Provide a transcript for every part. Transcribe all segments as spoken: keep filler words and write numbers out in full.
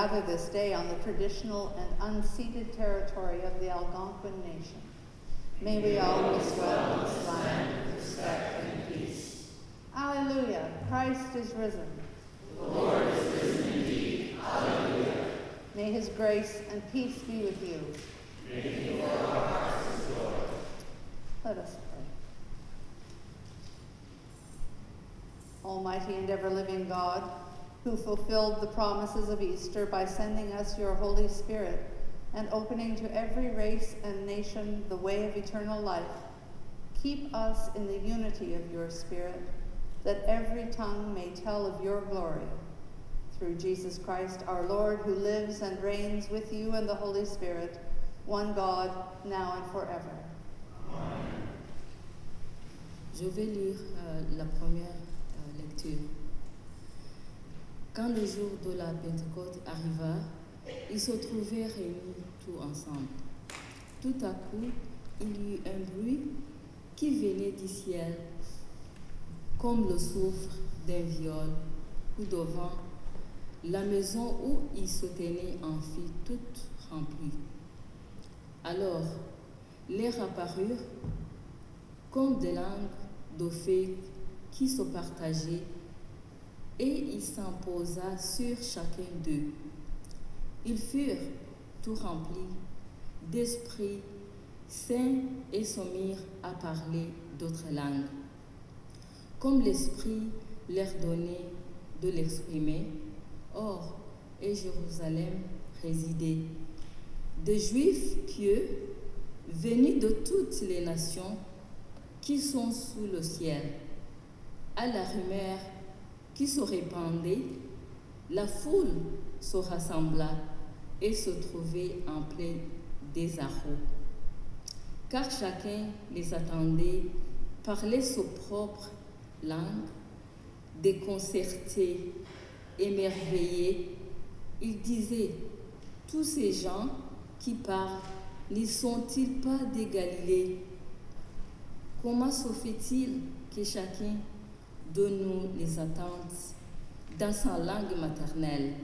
gather this day on the traditional and unceded territory of the Algonquin Nation. May we always dwell in this land with respect and peace. Alleluia, Christ is risen. The Lord is risen indeed. Alleluia. May his grace and peace be with you. May he fill our hearts with joy. Let us pray. Almighty and ever-living God, who fulfilled the promises of Easter by sending us your Holy Spirit and opening to every race and nation the way of eternal life, keep us in the unity of your Spirit, that every tongue may tell of your glory. Through Jesus Christ our Lord, who lives and reigns with you and the Holy Spirit, one God, now and forever. Amen. Je vais lire euh, la première euh, lecture. Quand le jour de la Pentecôte arriva, ils se trouvaient réunis tous ensemble. Tout à coup, il y eut un bruit qui venait du ciel, comme le souffle d'un viol, ou devant la maison où ils se tenaient en fit toute remplie. Alors, l'air apparut comme des langues de feu qui se partageaient, et il s'imposa sur chacun d'eux. Ils furent tout remplis d'Esprit Saint et se mirent à parler d'autres langues, comme l'Esprit leur donnait de l'exprimer. Or, et Jérusalem résidait des Juifs pieux venus de toutes les nations qui sont sous le ciel. À la rumeur qui se répandait, la foule se rassembla et se trouvait en plein désarroi, car chacun les attendait parler sa propre langue. Déconcertés, émerveillés, ils disaient: tous ces gens qui parlent, n'y sont-ils pas des Galilées? Comment se fait-il que chacun de nous les attende dans sa langue maternelle?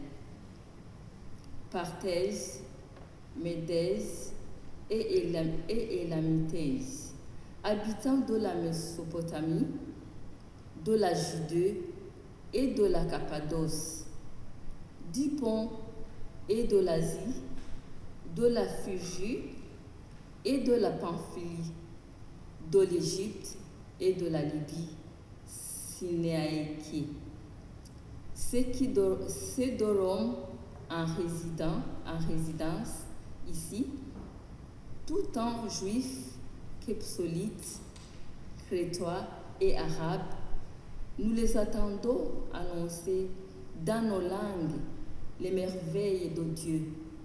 Parthèse, Médèse et Élamithèse, habitants de la Mésopotamie, de la Judée et de la Cappadoce, du Pont et de l'Asie, de la Phrygie et de la Pamphylie, de l'Égypte et de la Libye cinéaïque, ceux qui de, ceux de Rome en, résident, en résidence ici, tout en juifs, képsolites, crétois et arabes, nous les attendons annoncer dans nos langues les merveilles de Dieu.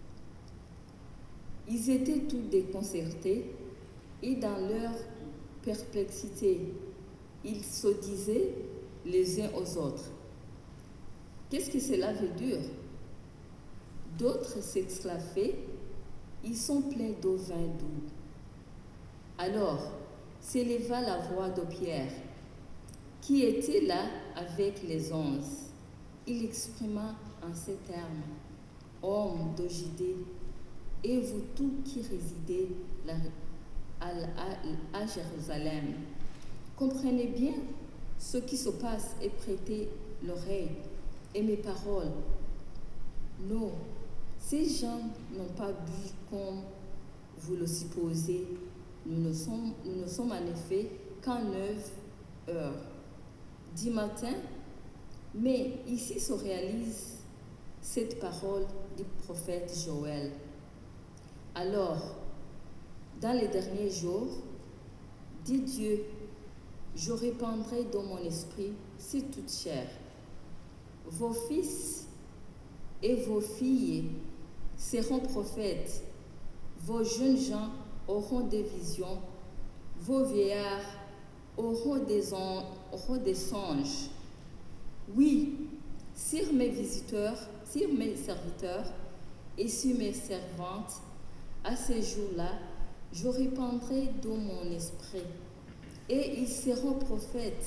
Ils étaient tous déconcertés et dans leur perplexité, ils se disaient les uns aux autres: qu'est-ce que cela veut dire? D'autres s'exclamaient: ils sont pleins de vin doux. Alors s'éleva la voix de Pierre, qui était là avec les onze. Il exprima en ces termes: hommes de Judée, et vous tous qui résidez là, à, à, à Jérusalem, comprenez bien ce qui se passe et prêtez l'oreille et mes paroles. Non, ces gens n'ont pas bu comme vous le supposez. Nous ne sommes, nous ne sommes en effet qu'à neuf heures du matin, mais ici se réalise cette parole du prophète Joël. Alors, dans les derniers jours, dit Dieu, je répandrai dans mon esprit sur toute chair. Vos fils et vos filles seront prophètes, vos jeunes gens auront des visions, vos vieillards auront des, on, auront des songes. Oui, sur mes visiteurs, sur mes serviteurs et sur mes servantes, à ces jours-là, je répandrai de mon esprit, et ils seront prophètes.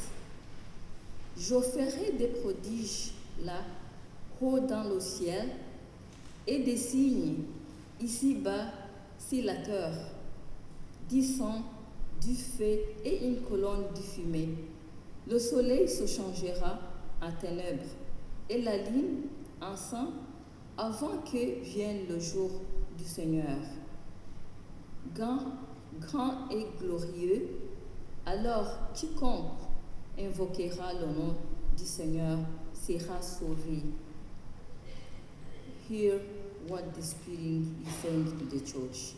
Je ferai des prodiges là, haut dans le ciel, et des signes ici-bas sur la terre, du sang, du feu et une colonne de fumée. Le soleil se changera en ténèbres et la lune en sang avant que vienne le jour du Seigneur. Grand, grand et glorieux, alors quiconque invoquera le nom du Seigneur sera sauvé. Hear what the Spirit is saying to the church.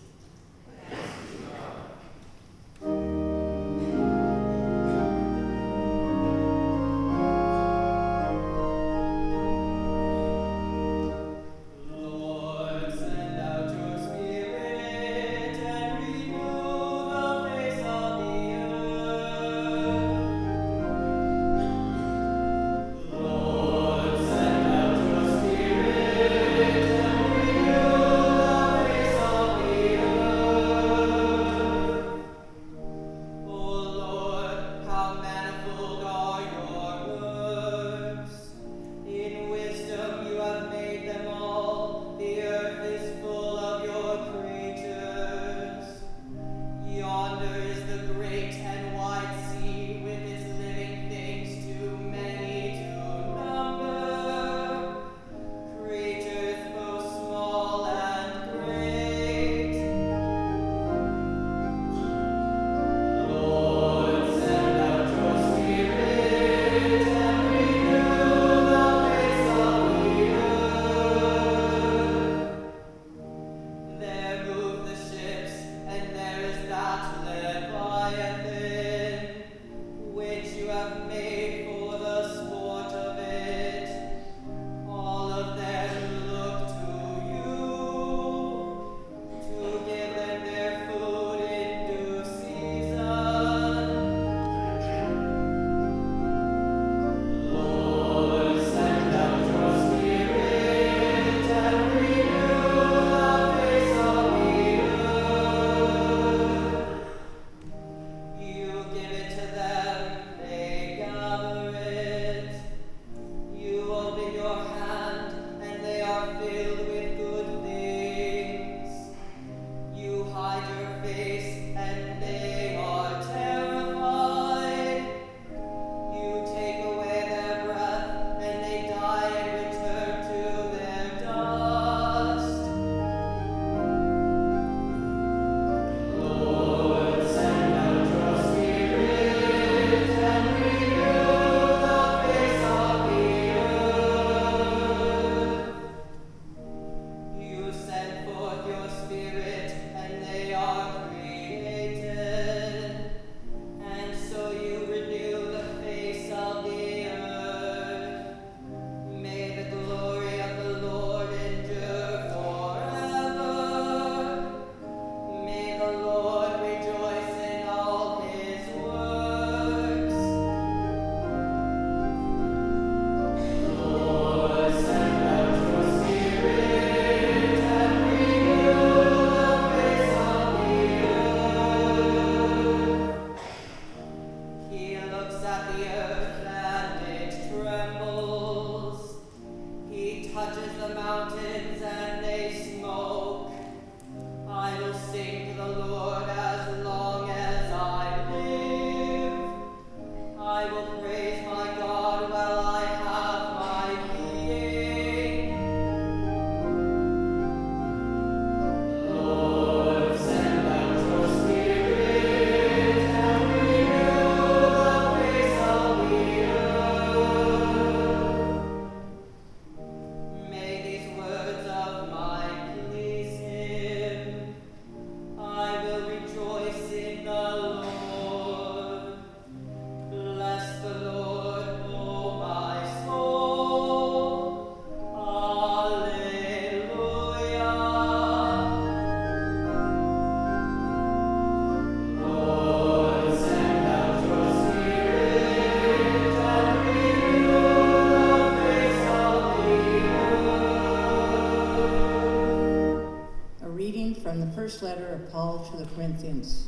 first letter of Paul to the Corinthians.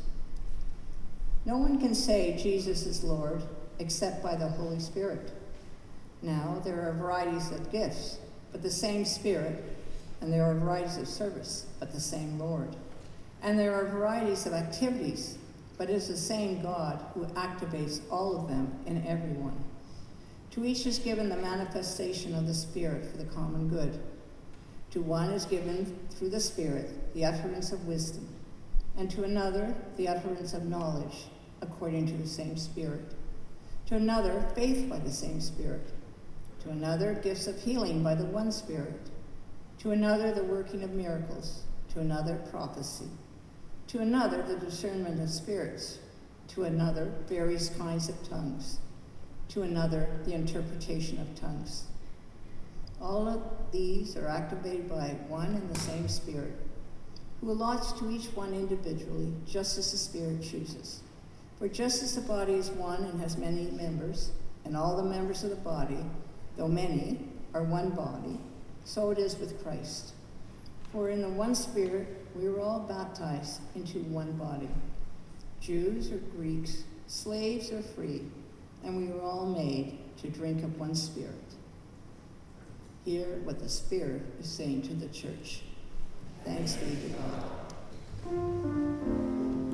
No one can say Jesus is Lord except by the Holy Spirit. Now, there are varieties of gifts, but the same Spirit. and there are varieties of service, but the same Lord. And there are varieties of activities, but it is the same God who activates all of them in everyone. To each is given the manifestation of the Spirit for the common good. To one is given through the Spirit the utterance of wisdom, and to another the utterance of knowledge, according to the same Spirit. To another, faith by the same Spirit. To another, gifts of healing by the one Spirit. To another, the working of miracles. To another, prophecy. To another, the discernment of spirits. To another, various kinds of tongues. To another, the interpretation of tongues. All of these are activated by one and the same Spirit, who allots to each one individually, just as the Spirit chooses. For just as the body is one and has many members, and all the members of the body, though many, are one body, so it is with Christ. For in the one Spirit we were all baptized into one body, Jews or Greeks, slaves or free, and we were all made to drink of one Spirit. Hear what the Spirit is saying to the church. Thanks be to God.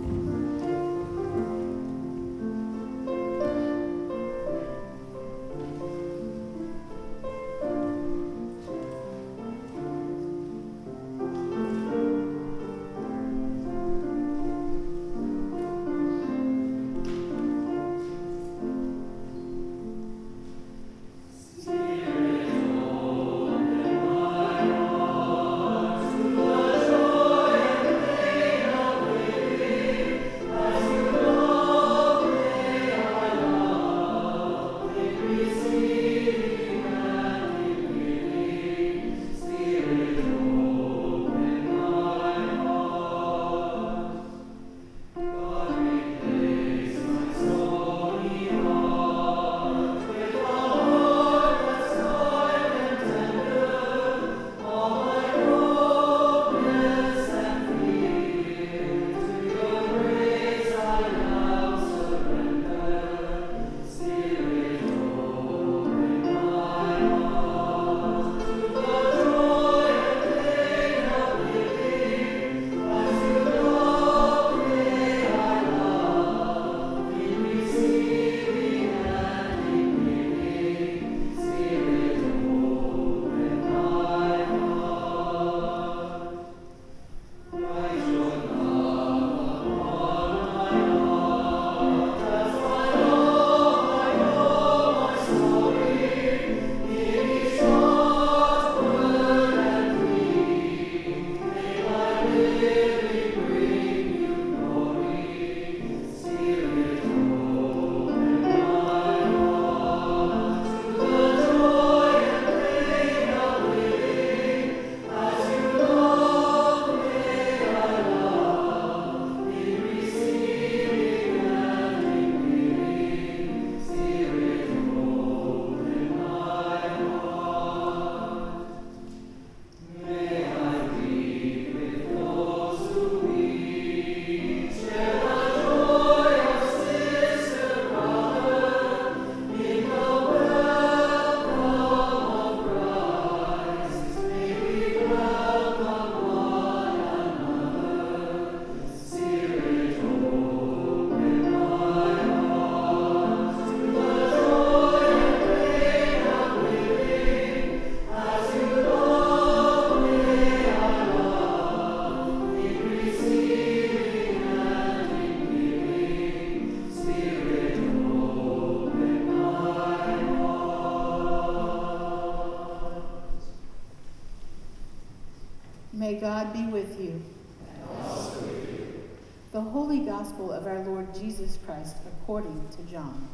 May God be with you. And also with you. The Holy Gospel of our Lord Jesus Christ according to John.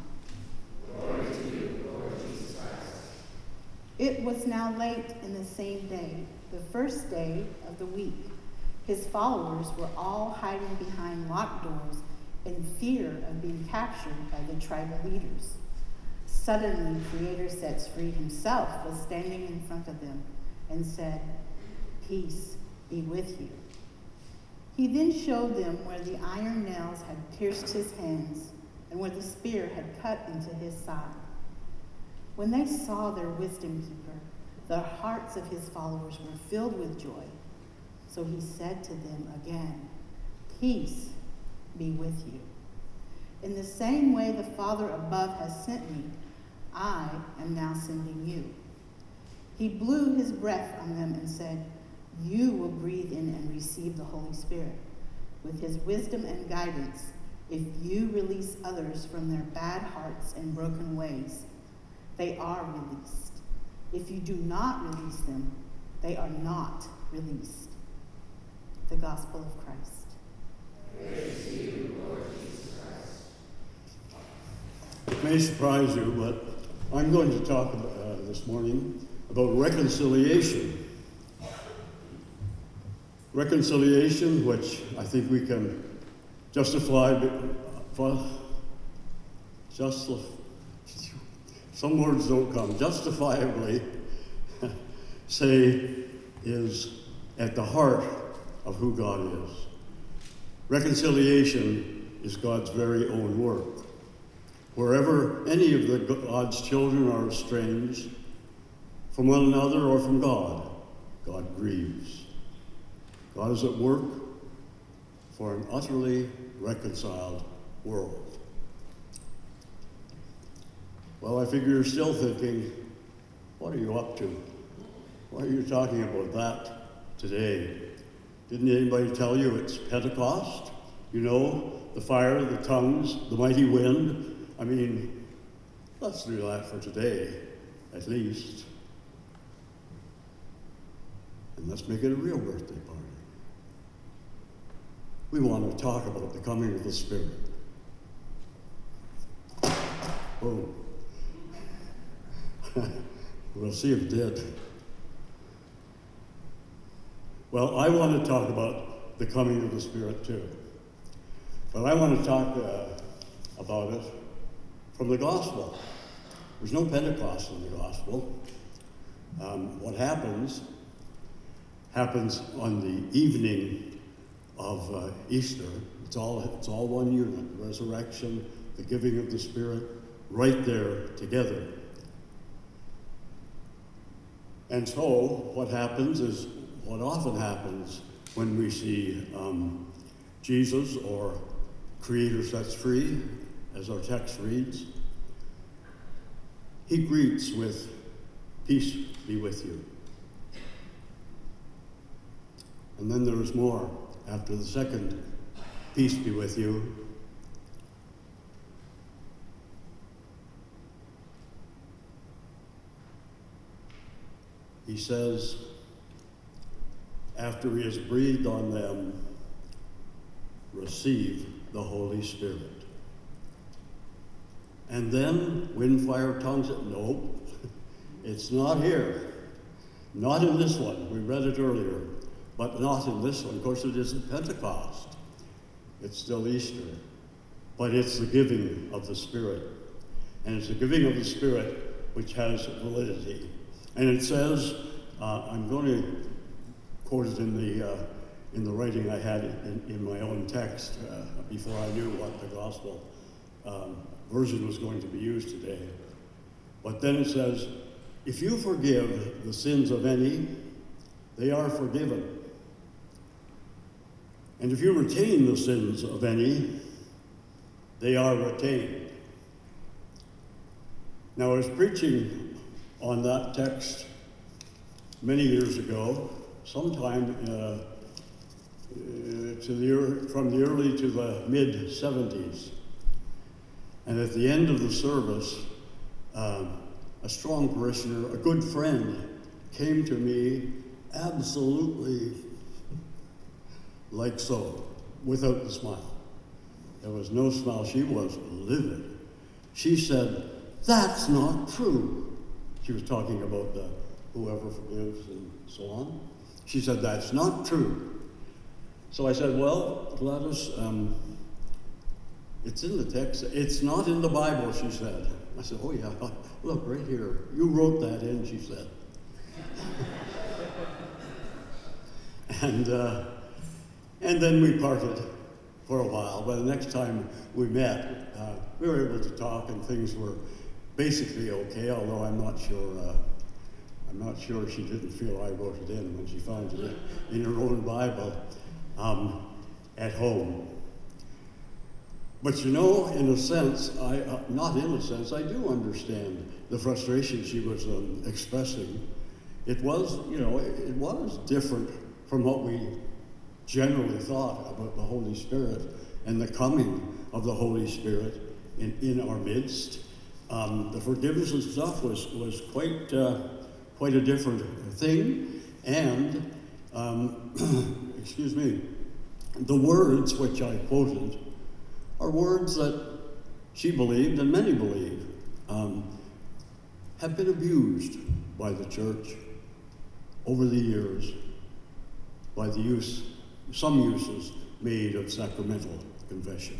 Glory to you, Lord Jesus Christ. It was now late in the same day, the first day of the week. His followers were all hiding behind locked doors in fear of being captured by the tribal leaders. Suddenly, Creator sets free himself was standing in front of them and said, "Peace be with you." He then showed them where the iron nails had pierced his hands and where the spear had cut into his side. When they saw their wisdom keeper, The hearts of his followers were filled with joy. So he said to them again, "Peace be with you. In the same way the Father above has sent me, I am now sending you." He blew his breath on them and said, "You will breathe in and receive the Holy Spirit. With his wisdom and guidance, if you release others from their bad hearts and broken ways, they are released. If you do not release them, they are not released." The Gospel of Christ. Praise to you, Lord Jesus Christ. It may surprise you, but I'm going to talk about, uh, this morning about reconciliation. Reconciliation, which I think we can justify, well, just some words don't come, justifiably say is at the heart of who God is. Reconciliation is God's very own work. Wherever any of the God's children are estranged from one another or from God, God grieves. God is at work for an utterly reconciled world. Well, I figure you're still thinking, what are you up to? Why are you talking about that today? Didn't anybody tell you it's Pentecost? You know, the fire, the tongues, the mighty wind. I mean, let's do that for today, at least. And let's make it a real birthday party. We want to talk about the coming of the Spirit. Boom. We'll see if it did. Well, I want to talk about the coming of the Spirit too. But I want to talk uh, about it from the gospel. There's no Pentecost in the gospel. Um, what happens, happens on the evening of uh, Easter. It's all, it's all one unit. The resurrection, the giving of the Spirit, right there together. And so what happens is what often happens when we see um, Jesus, or Creator sets free, as our text reads. He greets with, "Peace be with you." And then there is more. After the second, "Peace be with you," he says, after he has breathed on them, "Receive the Holy Spirit." And then, wind, fire, tongues, no, it's not here. Not in this one. We read it earlier, but not in this one. Of course, it isn't Pentecost. It's still Easter. But it's the giving of the Spirit. And it's the giving of the Spirit which has validity. And it says, uh, I'm going to quote it in the, uh, in the writing I had in, in my own text uh, before I knew what the gospel um, version was going to be used today. But then it says, "If you forgive the sins of any, they are forgiven. And if you retain the sins of any, they are retained." Now, I was preaching on that text many years ago, sometime uh, uh, to the, from the early to the mid seventies. And at the end of the service, uh, a strong parishioner, a good friend, came to me absolutely like so, without the smile. There was no smile. She was livid. She said, "That's not true." She was talking about the whoever forgives and so on. She said, "That's not true." So I said, "Well, Gladys, um, it's in the text. It's not in the Bible," she said. I said, "Oh yeah, look right here. You wrote that in," she said. and uh, and then we parted for a while. But the next time we met, uh, we were able to talk, and things were basically okay. Although I'm not sure, uh, I'm not sure she didn't feel I wrote it in when she found it in her own Bible um, at home. But you know, in a sense, I, uh, not in a sense, I do understand the frustration she was um, expressing. It was, you know, it, it was different from what we generally thought about the Holy Spirit and the coming of the Holy Spirit in, in our midst. Um, the forgiveness and stuff was, was quite, uh, quite a different thing. And, um, excuse me, the words which I quoted are words that she believed, and many believe, um, have been abused by the church over the years by the use, some uses made of sacramental confession.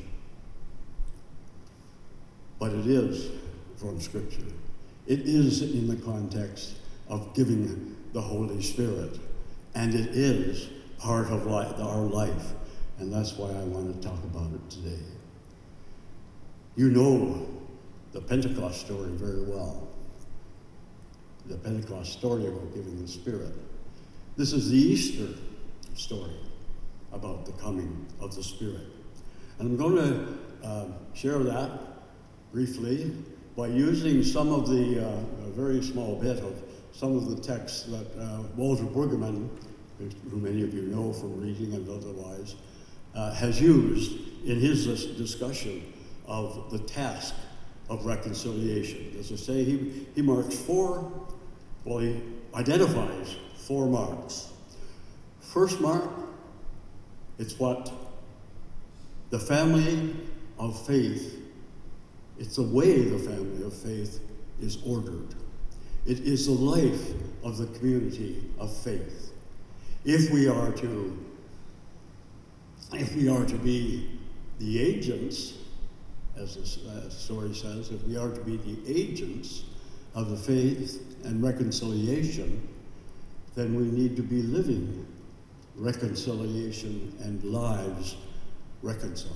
But it is from Scripture. It is in the context of giving the Holy Spirit, and it is part of life, our life, and that's why I want to talk about it today. You know the Pentecost story very well. The Pentecost story about giving the Spirit. This is the Easter story about the coming of the Spirit. And I'm going to uh, share that briefly by using some of the, uh, a very small bit of some of the texts that uh, Walter Brueggemann, who many of you know from reading and otherwise, uh, has used in his discussion of the task of reconciliation. As I say, he, he marks four, well, he identifies four marks. First mark, it's what the family of faith, it's the way the family of faith is ordered. It is the life of the community of faith. If we are to, if we are to be the agents, as the story says, if we are to be the agents of the faith and reconciliation, then we need to be living reconciliation and lives reconciled.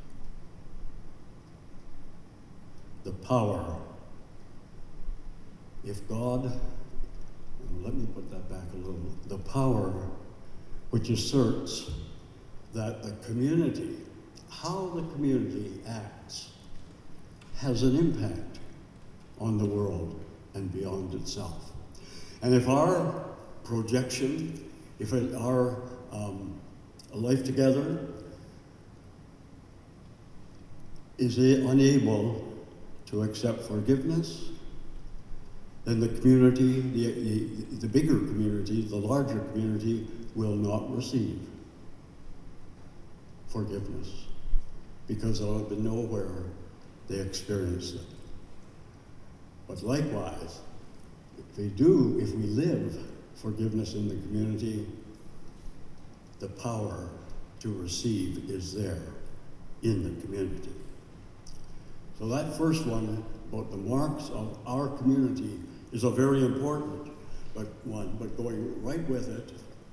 The power, if God, let me put that back a little, the power which asserts that the community, how the community acts, has an impact on the world and beyond itself. And if our projection, if it, our um, life together is unable to accept forgiveness, then the community, the, the, the bigger community, the larger community, will not receive forgiveness because there will be nowhere they experience it. But likewise, if we do, if we live forgiveness in the community, the power to receive is there in the community. So that first one, about the marks of our community, is a very important but one, but going right with it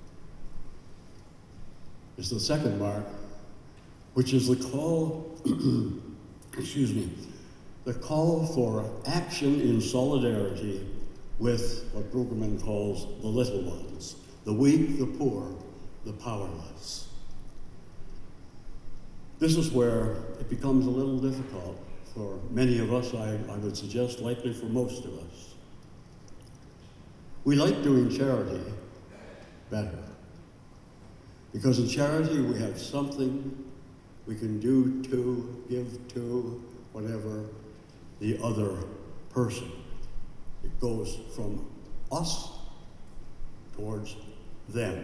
is the second mark, which is the call, excuse me, the call for action in solidarity with what Brueggemann calls the little ones, the weak, the poor, the powerless. This is where it becomes a little difficult for many of us, I, I would suggest, likely for most of us. We like doing charity better, because in charity we have something we can do to, give to, whatever, the other person. It goes from us towards them.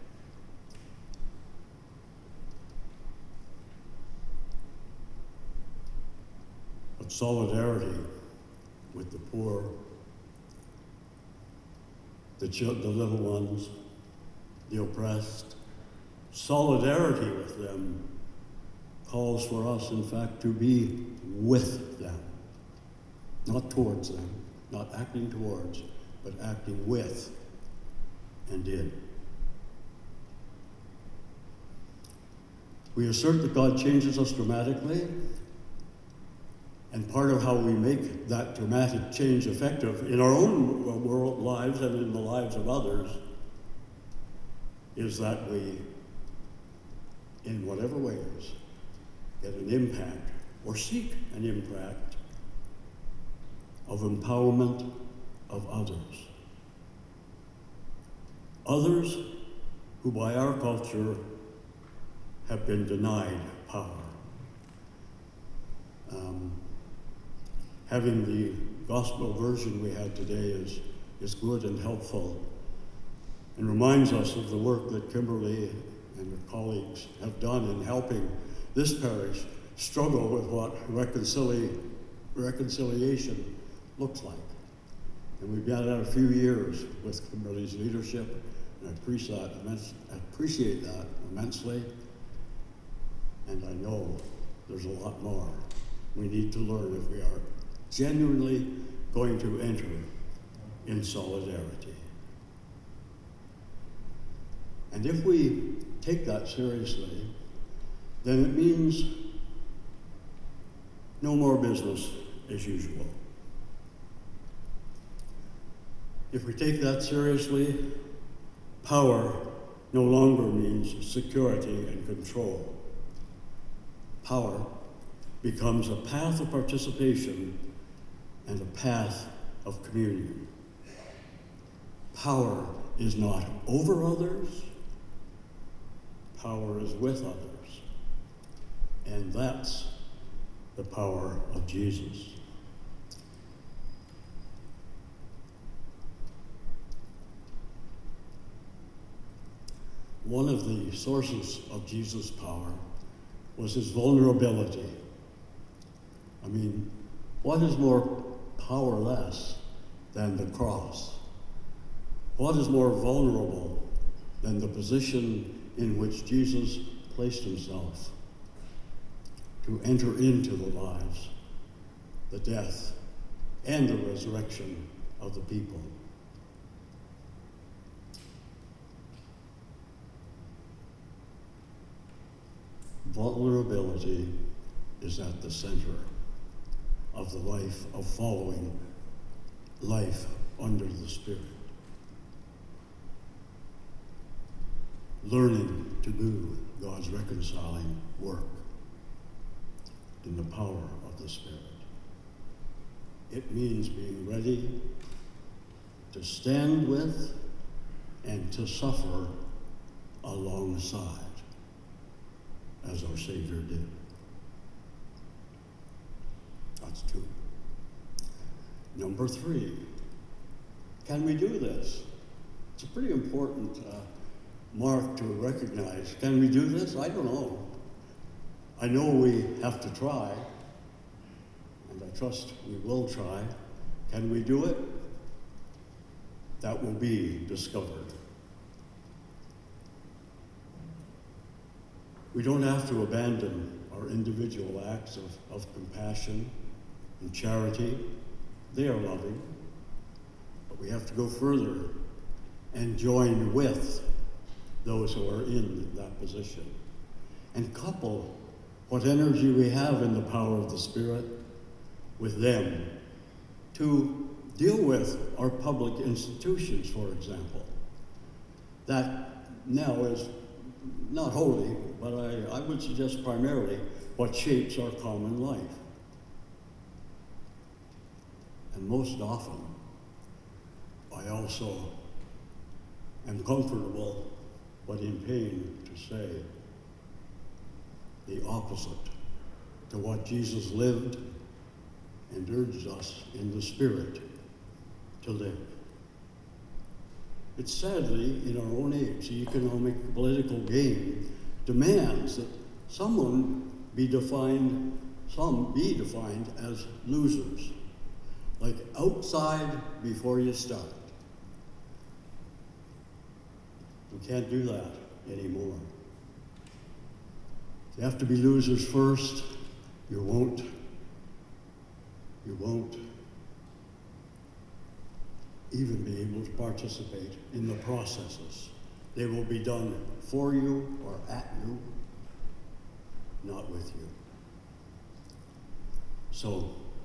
But solidarity with the poor, the, ch- the little ones, the oppressed, solidarity with them calls for us, in fact, to be with them. Not towards them, not acting towards, but acting with and in. We assert that God changes us dramatically, And part of how we make that dramatic change effective in our own world lives and in the lives of others is that we, in whatever ways, get an impact or seek an impact of empowerment of others. Others who by our culture have been denied power. Um, having the gospel version we had today is, is good and helpful and reminds us of the work that Kimberly and her colleagues have done in helping this parish struggle with what reconcili- reconciliation looks like. And we've been at it a few years with Kimberly's leadership, and I appreciate that, immense, I appreciate that immensely. And I know there's a lot more we need to learn if we are genuinely going to enter in solidarity. And if we take that seriously, then it means no more business as usual. If we take that seriously, power no longer means security and control. Power becomes a path of participation and a path of communion. Power is not over others, power is with others. And that's the power of Jesus. One of the sources of Jesus' power was his vulnerability. I mean, what is more powerless than the cross? What is more vulnerable than the position in which Jesus placed himself to enter into the lives, the death, and the resurrection of the people? Vulnerability is at the center of the life of following life under the Spirit. Learning to do God's reconciling work in the power of the Spirit. It means being ready to stand with and to suffer alongside, as our Savior did. That's two. Number three, can we do this? It's a pretty important uh, mark to recognize. Can we do this? I don't know. I know we have to try, and I trust we will try. Can we do it? That will be discovered. We don't have to abandon our individual acts of, of compassion and charity. They are loving. But we have to go further and join with those who are in that position and couple what energy we have in the power of the Spirit with them to deal with our public institutions, for example. That now is not wholly, but I, I would suggest primarily what shapes our common life. And most often, I also am comfortable, but in pain to say, the opposite to what Jesus lived and urged us in the Spirit to live. It sadly, in our own age, the economic political game demands that someone be defined, some be defined as losers, like outside before you start. We can't do that anymore. You have to be losers first. You won't. You won't even be able to participate in the processes. They will be done for you or at you, not with you. So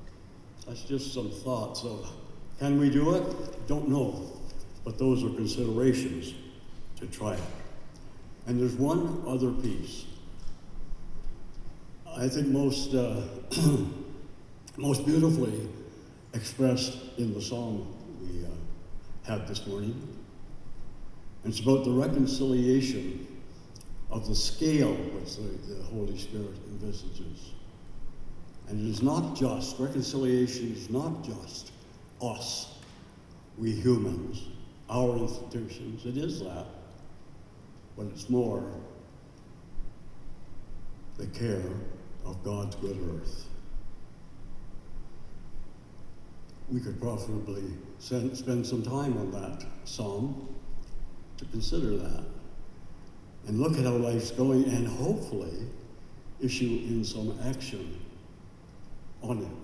That's just some thoughts of, can we do it? Don't know. But those are considerations to try it. And there's one other piece. I think most, uh, most beautifully expressed in the song we uh, had this morning. And it's about the reconciliation of the scale which the, the Holy Spirit envisages. And it is not just, reconciliation is not just us, we humans, our institutions. It is that, but it's more the care of God's good earth. We could profitably send, spend some time on that psalm to consider that and look at how life's going and hopefully issue in some action on it.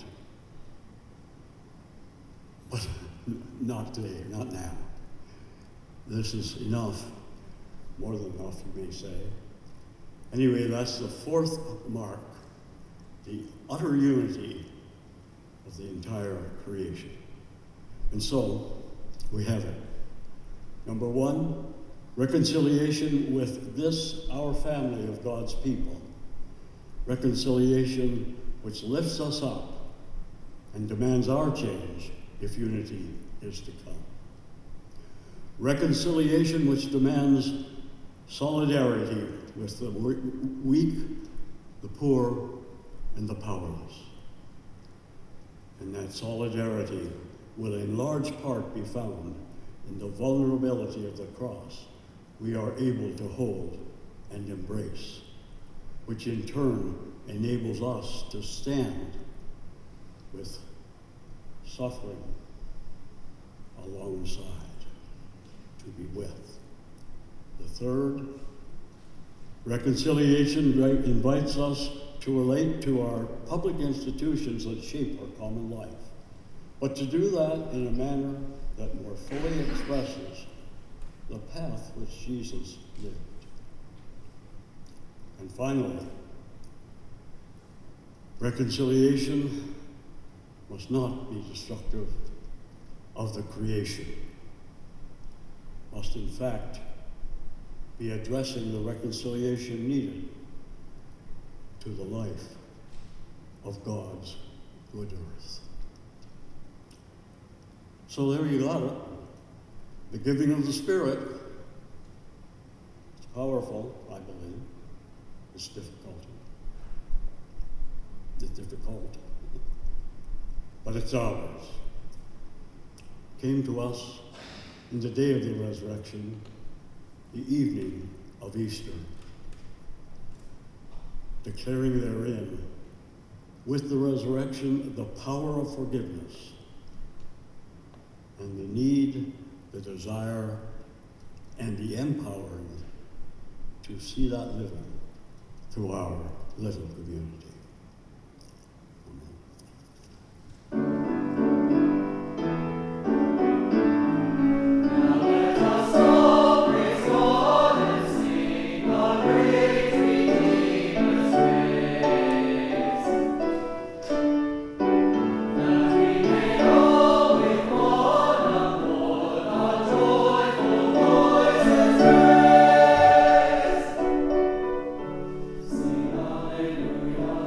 But not today, not now. This is enough, more than enough, you may say. Anyway, that's the fourth mark, the utter unity of the entire creation. And so, we have it. Number one, reconciliation with this, our family of God's people. Reconciliation which lifts us up and demands our change if unity is to come. Reconciliation which demands solidarity with the weak, the poor, and the powerless. And that solidarity will in large part be found in the vulnerability of the cross we are able to hold and embrace, which in turn enables us to stand with suffering alongside, to be with. The third, reconciliation invites us to relate to our public institutions that shape our common life, but to do that in a manner that more fully expresses the path which Jesus lived. And finally, reconciliation must not be destructive of the creation, must in fact be addressing the reconciliation needed to the life of God's good earth. So there you got it. The giving of the Spirit. It's powerful, I believe. It's difficult. It's difficult. But it's ours. Came to us in the day of the resurrection, the evening of Easter, declaring therein, with the resurrection, the power of forgiveness and the need, the desire, and the empowering to see that living through our little community. Hallelujah.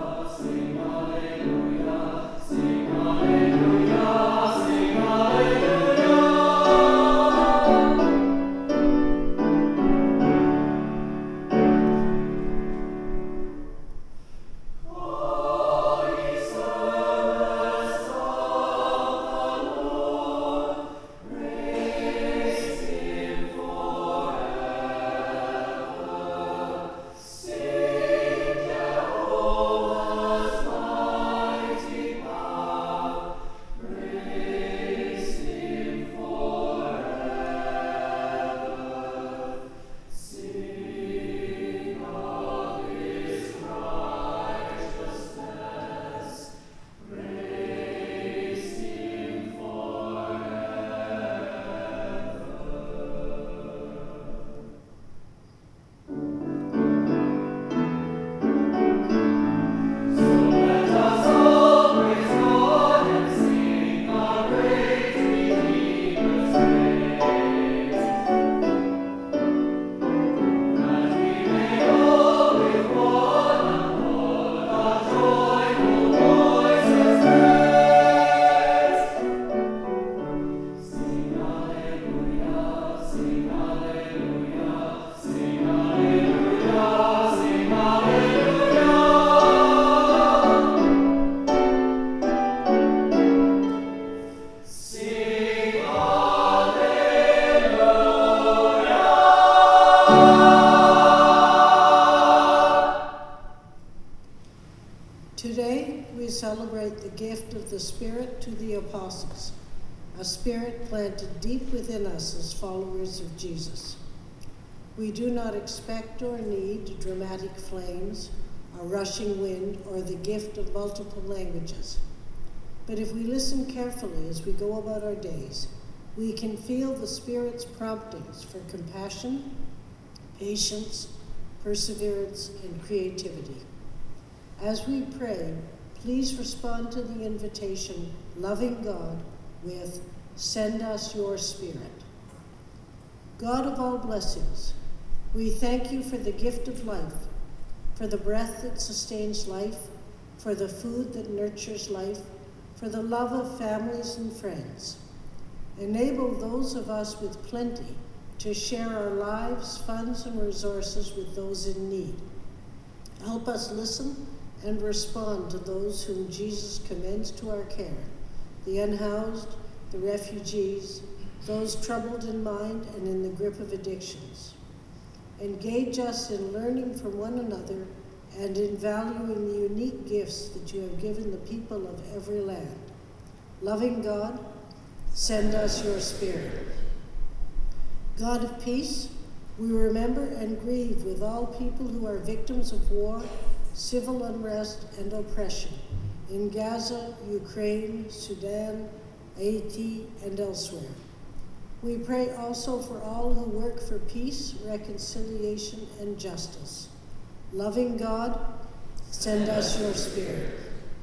gift of the Spirit to the apostles, a spirit planted deep within us as followers of Jesus. We do not expect or need dramatic flames, a rushing wind, or the gift of multiple languages. But if we listen carefully as we go about our days, we can feel the Spirit's promptings for compassion, patience, perseverance, and creativity. As we pray, please respond to the invitation, loving God, with, "Send us your Spirit." God of all blessings, we thank you for the gift of life, for the breath that sustains life, for the food that nurtures life, for the love of families and friends. Enable those of us with plenty to share our lives, funds, and resources with those in need. Help us listen and respond to those whom Jesus commends to our care, the unhoused, the refugees, those troubled in mind and in the grip of addictions. Engage us in learning from one another and in valuing the unique gifts that you have given the people of every land. Loving God, send us your Spirit. God of peace, we remember and grieve with all people who are victims of war, civil unrest, and oppression in Gaza, Ukraine, Sudan, Haiti, and elsewhere. We pray also for all who work for peace, reconciliation, and justice. Loving God, send us your Spirit.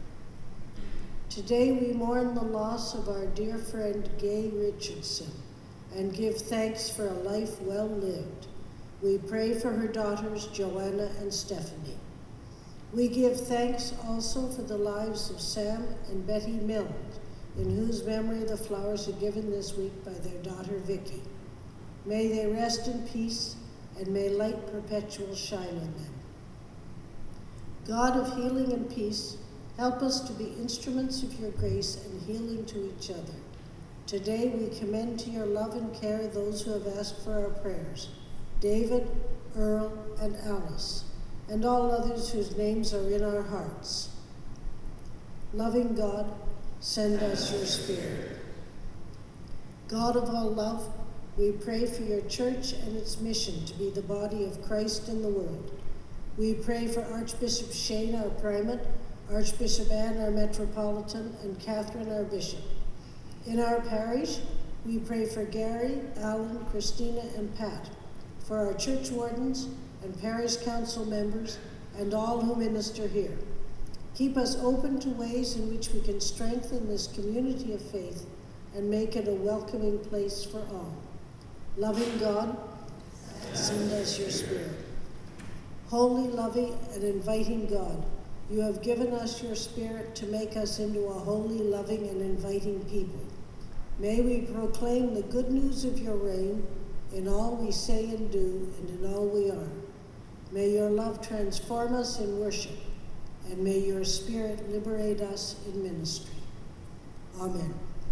Today we mourn the loss of our dear friend Gay Richardson and give thanks for a life well lived. We pray for her daughters Joanna and Stephanie. We give thanks also for the lives of Sam and Betty Mills, in whose memory the flowers are given this week by their daughter Vicky. May they rest in peace, and may light perpetual shine on them. God of healing and peace, help us to be instruments of your grace and healing to each other. Today we commend to your love and care those who have asked for our prayers, David, Earl, and Alice, and all others whose names are in our hearts. Loving God, send us your Spirit. God of all love, we pray for your church and its mission to be the body of Christ in the world. We pray for Archbishop Shane, our primate, Archbishop Anne, our metropolitan, and Catherine, our bishop. In our parish, we pray for Gary, Alan, Christina, and Pat, for our church wardens and parish council members, and all who minister here. Keep us open to ways in which we can strengthen this community of faith and make it a welcoming place for all. Loving God, send us your Spirit. Holy, loving, and inviting God, you have given us your Spirit to make us into a holy, loving, and inviting people. May we proclaim the good news of your reign in all we say and do and in all we are. May your love transform us in worship, and may your Spirit liberate us in ministry. Amen.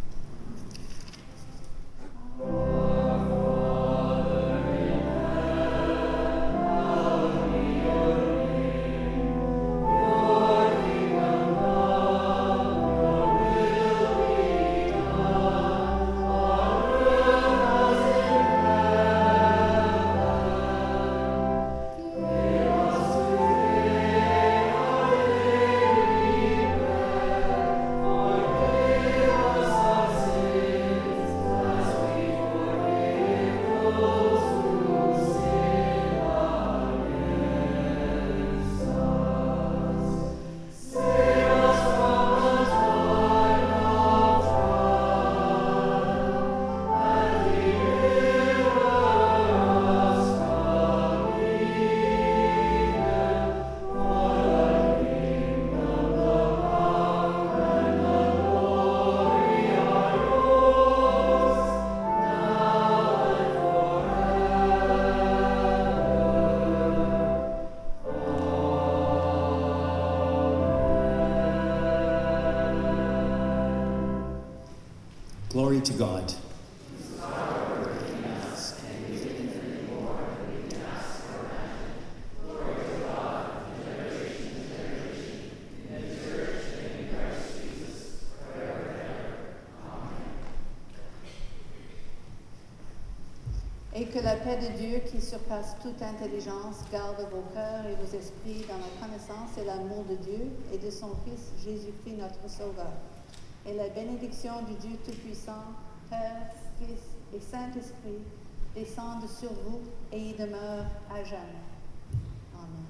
Glory to God. Et que la paix de Dieu, qui surpasse toute intelligence, garde vos cœurs et vos esprits dans la connaissance et l'amour de Dieu et de son Fils Jésus-Christ notre Sauveur. Et la bénédiction du Dieu Tout-Puissant, Père, Fils et Saint-Esprit, descende sur vous et y demeure à jamais. Amen.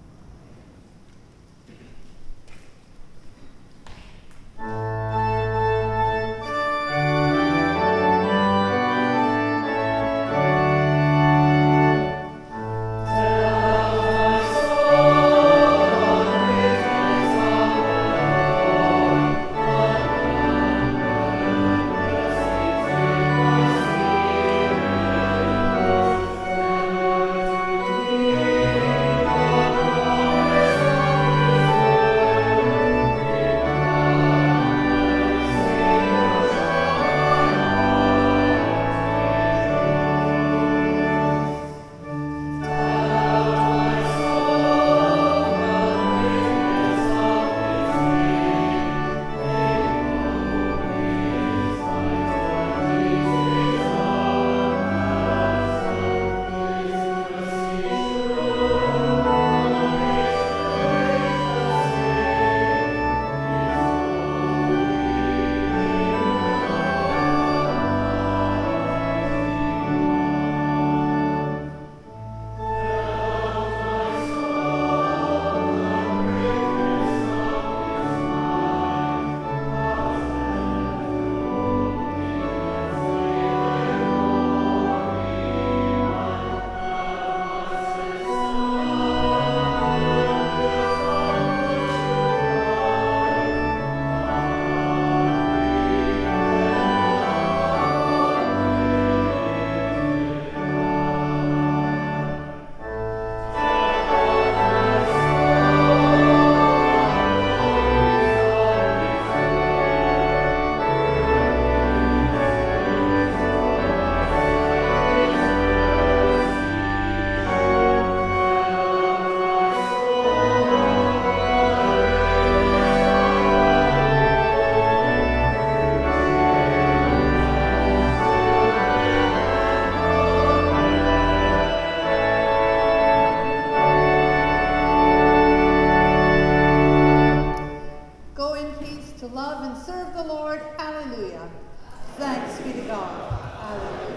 Love and serve the Lord. Hallelujah. Thanks be to God. Hallelujah.